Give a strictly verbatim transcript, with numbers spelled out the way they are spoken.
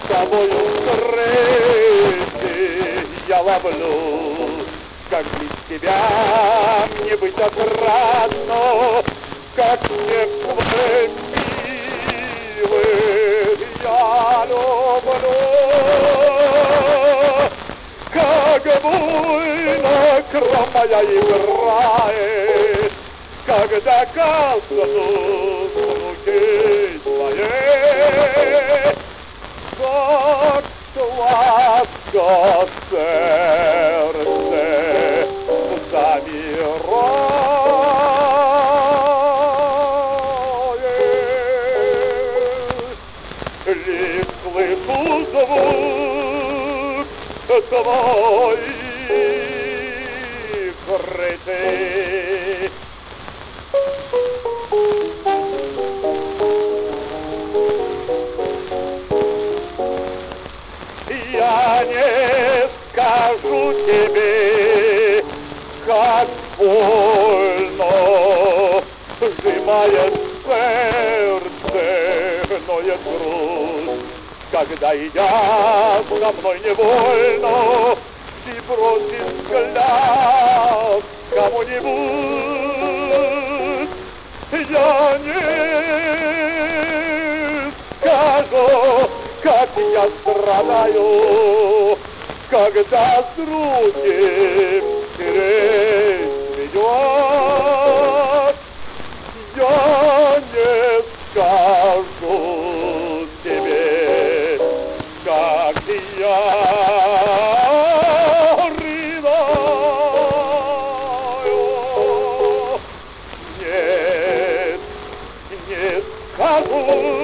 с тобою встречи я ловлю. Как без тебя мне быть отрадно, как всех твоих милых я люблю. Как буйно кровь моя играет, когда коснусь руки твоей, как сладко сердце замирает. Лишь слышу звук твой крытый. Я не скажу тебе, как больно сжимает сердце, ноет грудь, когда, идя за мной невольно, ты бросишь взгляд кому-нибудь. Я не скажу, как я страдаю, когда с руки крест ведет. Я не скажу тебе, как я рыдаю. Нет, не скажу.